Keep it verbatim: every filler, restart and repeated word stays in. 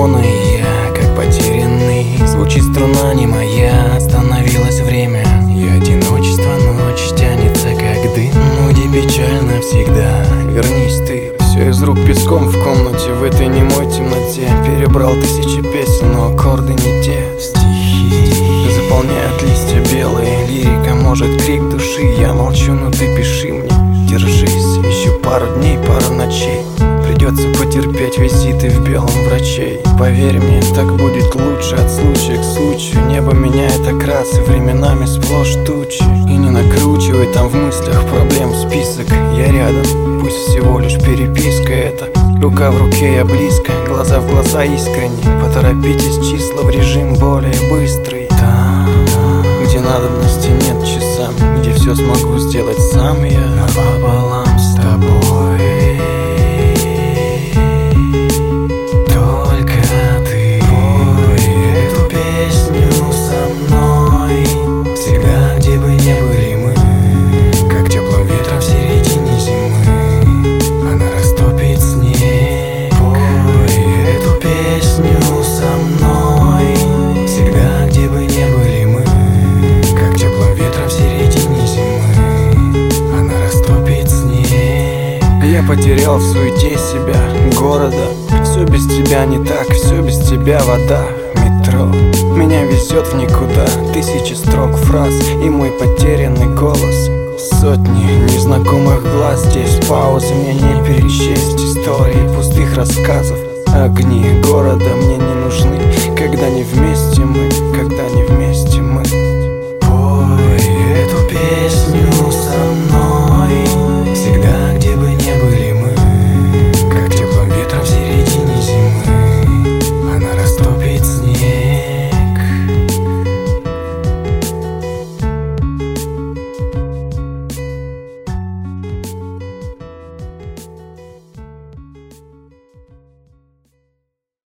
телефона, и я как потерянный. Звучит струна не моя, остановилось время. И одиночество ночь тянется как дым. Ну где печаль навсегда, вернись ты. Все из рук песком в комнате, в этой немой темноте. Перебрал тысячи песен, но аккорды не те. Стихи заполняют листья белые, лирика может крик души. Я молчу, но ты пиши мне, держись. Еще пару дней, пару ночей. Придется потерпеть визиты в белом врачей. Поверь мне, так будет лучше от случая к случаю. Небо меняет окрасы, временами сплошь тучи. И не накручивай там в мыслях проблем список. Я рядом, пусть всего лишь переписка это. Рука в руке, я близко, глаза в глаза искренне. Поторопитесь, числа в режим более быстрый. Там, где надобности нет часам, где все смогу сделать сам я напополам с тобой. Я потерял в суете себя, города. Все без тебя не так, все без тебя вода. Метро меня везет в никуда. Тысячи строк фраз и мой потерянный голос. Сотни незнакомых глаз. Здесь паузы мне не перечесть. Истории пустых рассказов. Огни города мне не нужны, когда не вместе мы.